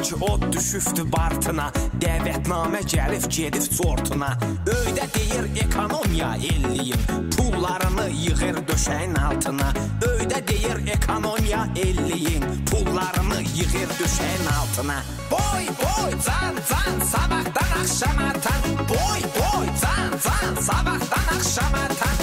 ki od düşübdü bartına, dəvətnamə gəlib gedib cortuna. Öydə deyir ekonomiya elliyin, pullarını yığır döşəyin altına. Öydə deyir ekonomiya elliyin, pullarını yığır döşəyin altına. Boy boy can can sabahdan akşama tan. Boy boy can can sabahdan akşama tan.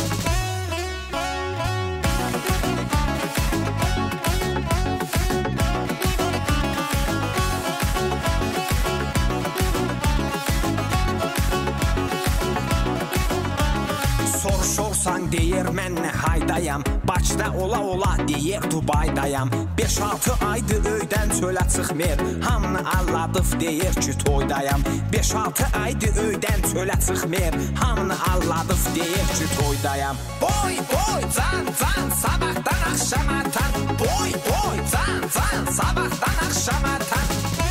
Soruşursan deyir mən nə haydayam, Bakıda ola ola deyir Dubaydayam. 5-6 aydı öydən çölə çıxmır, hamını alladıb deyir ki toydayam. 5-6 aydı öydən çölə çıxmır, hamını alladıb deyir ki toydayam. Boy boy can can sabahdan akşama tan. Boy boy can can sabahdan akşama tan.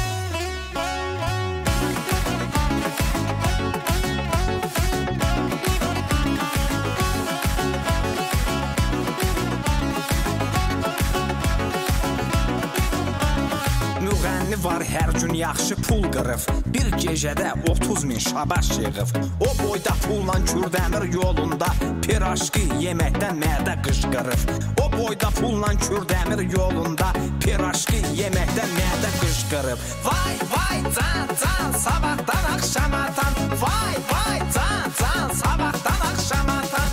Var hər gün yaxşı pul qırıb, bir gecədə 30 min şabaş yığıb. O boyda pulla Kürdəmir yolunda piraşki yeməkdən mədə qışqırıb. O boyda pulla Kürdəmir yolunda piraşki yeməkdən mədə qışqırıb. Vay vay can can sabahdan akşama tan. Vay vay can can sabahdan akşama tan.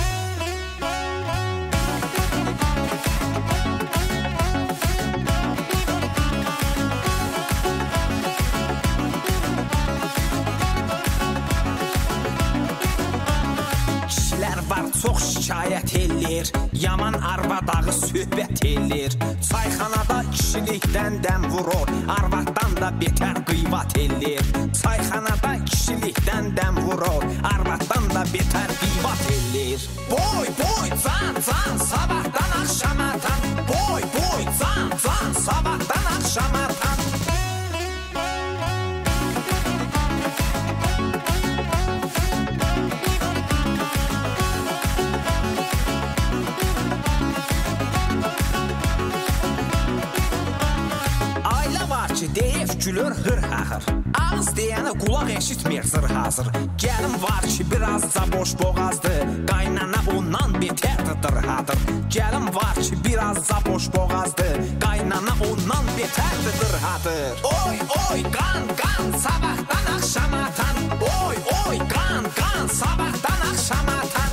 Çox şikayət ellir, yaman arvadağı söhbət ellir. Çayxanada kişilikdən dəm vurur, arvaddan da betər qıyvat ellir. Çayxanada kişilikdən dəm vurur, arvaddan da betər qıyvat ellir. Boy boy can can sabahdan akşama tan. Boy boy can can sabahdan akşama tan. Deyib gülür hır-hahır, ağız deyəni qulaq eşitmir zır-hazır. Gəlin var ki birazca boş boğazdır, qaynana ondan betərdir dırhadır. Gəlin var ki birazca boş boğazdır, qaynana ondan betərdir dırhadır. Oy oy qan qan sabahdan akşama tan. Oy oy qan qan sabahdan akşama tan.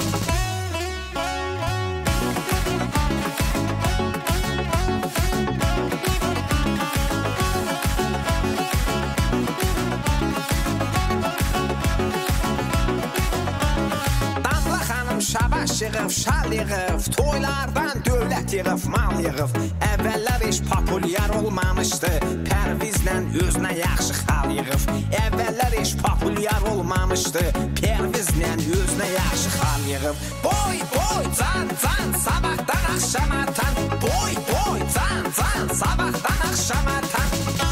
Şabaş yığıb, şal yığıb, toylardan dövlət yığıb, mal yığıb. Əvvəllər iş populyar olmamışdı, Pərvizlə özünə yaxşı xal yığıb. Əvvəllər iş populyar olmamışdı, Pərvizlə özünə yaxşı xal yığıb. Boy boy can can sabahdan akşama tan. Boy boy can can sabahdan akşama tan.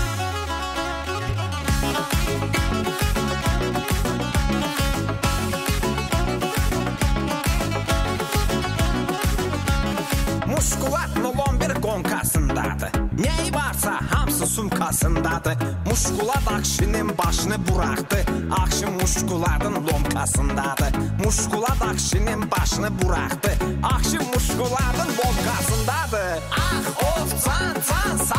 Muşkulat nolon bir qonkasındadır, nəyi varsa hamısı sumkasındadır. Muşkulat akşinin başını buraxdı, akşı muşkuladın lomkasındadır. Muşkulat akşinin başını buraxdı, akşı muşkuladın lomkasındadır. Ah of can can